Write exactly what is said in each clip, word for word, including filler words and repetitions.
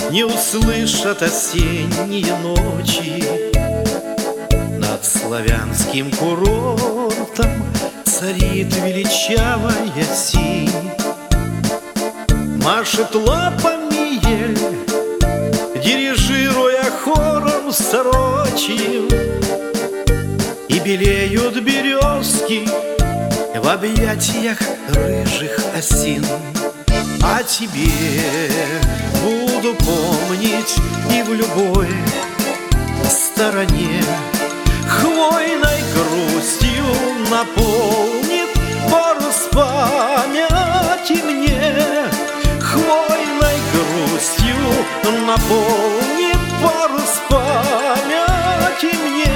не услышат осенние ночи. Над славянским курортом царит величавая синь. Машет лапами ель, дирижируя хором сорочьим, и белеют березки в объятиях рыжих осин. О тебе буду помнить и в любой стороне. Хвойной грустью наполнит парус памяти мне. Хвойной грустью наполнит парус памяти мне.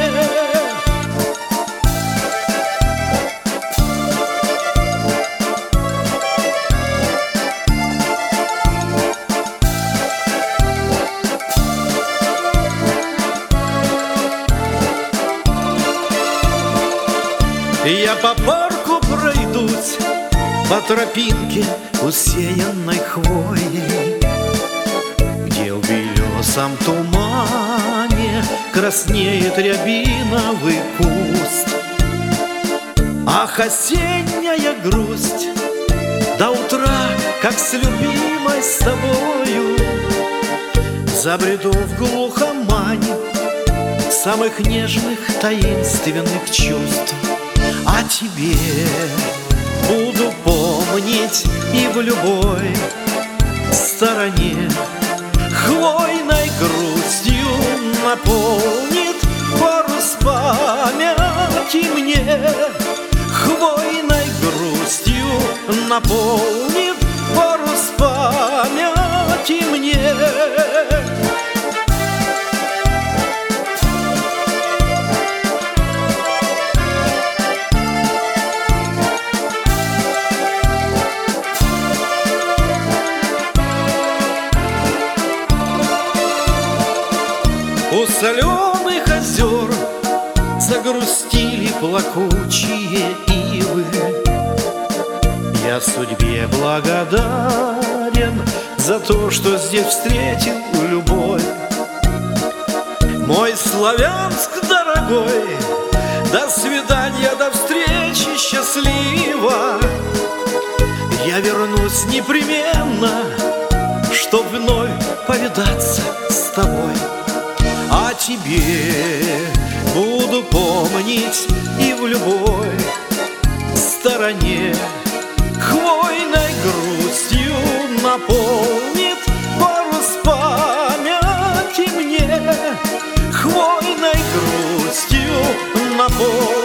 Я по парку пройдусь, по тропинке, усеянной хвоей, где в белесом тумане краснеет рябиновый куст. Ах, осенняя грусть, до утра, как с любимой с тобою, забреду в глухомань самых нежных таинственных чувств. О тебе буду помнить и в любой стороне. Хвойной грустью наполнит парус памяти мне. Хвойной грустью наполнит парус памяти мне. У соленых озер загрустили плакучие ивы. Я судьбе благодарен за то, что здесь встретил любовь. Мой Славянск дорогой, до свидания, до встречи счастливо. Я вернусь непременно, чтоб вновь повидаться с тобой. О тебе буду помнить и в любой стороне. Хвойной грустью наполнит парус памяти мне. Хвойной грустью наполнит